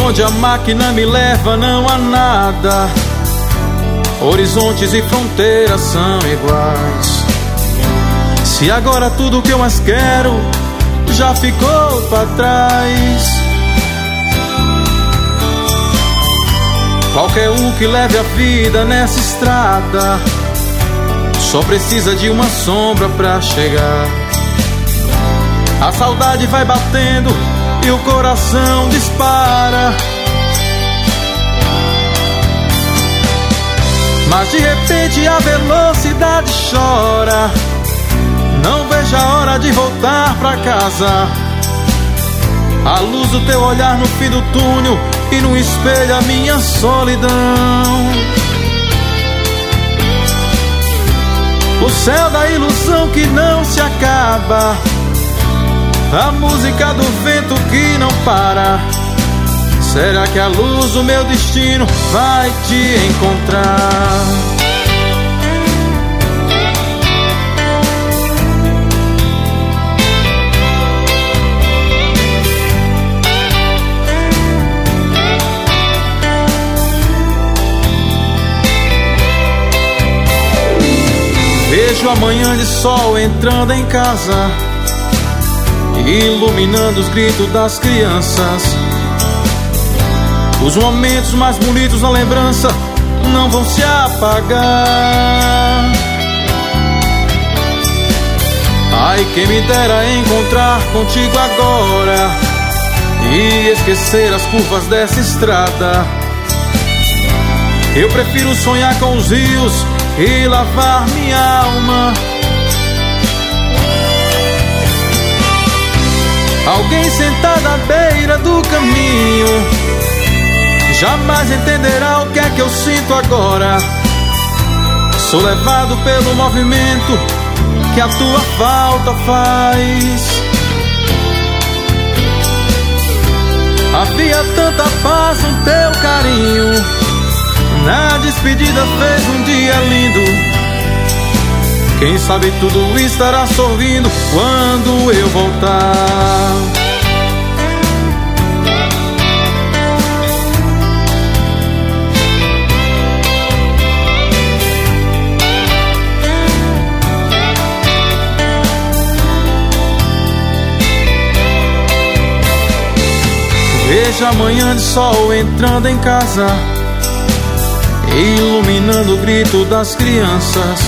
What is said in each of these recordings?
Onde a máquina me leva não há nada, horizontes e fronteiras são iguais. Se agora tudo que eu mais quero já ficou pra trás, qualquer um que leve a vida nessa estrada só precisa de uma sombra pra chegar. A saudade vai batendo e o coração dispara, mas de repente a velocidade chora. Não vejo a hora de voltar pra casa. A luz do teu olhar no fim do túnel e no espelho a minha solidão. O céu da ilusão que não se acaba, a música do vento que não para. Será que a luz do meu destino vai te encontrar? Vejo a manhã de sol entrando em casa, iluminando os gritos das crianças. Os momentos mais bonitos na lembrança não vão se apagar. Ai, quem me dera encontrar contigo agora e esquecer as curvas dessa estrada. Eu prefiro sonhar com os rios e lavar minha alma. Alguém sentado à beira do caminho jamais entenderá o que é que eu sinto agora. Sou levado pelo movimento que a tua falta faz. Havia tanta paz no teu carinho, na despedida fez um dia lindo. Quem sabe tudo estará sorrindo quando eu voltar. Veja a manhã de sol entrando em casa, iluminando o grito das crianças.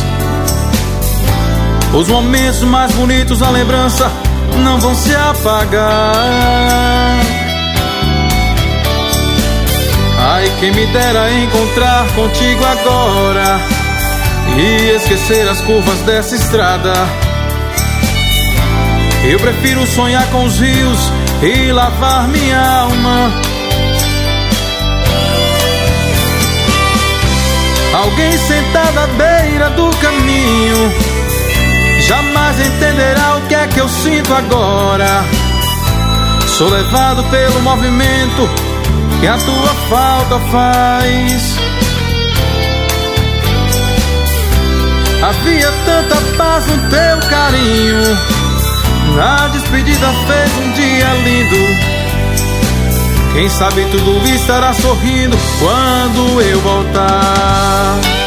Os momentos mais bonitos na lembrança não vão se apagar. Ai, quem me dera encontrar contigo agora e esquecer as curvas dessa estrada. Eu prefiro sonhar com os rios e lavar minha alma. Alguém sentado à beira do caminho jamais entenderá o que é que eu sinto agora. Sou levado pelo movimento que a tua falta faz. Havia tanta paz no teu carinho, na despedida fez um dia lindo. Quem sabe tudo estará sorrindo quando eu voltar.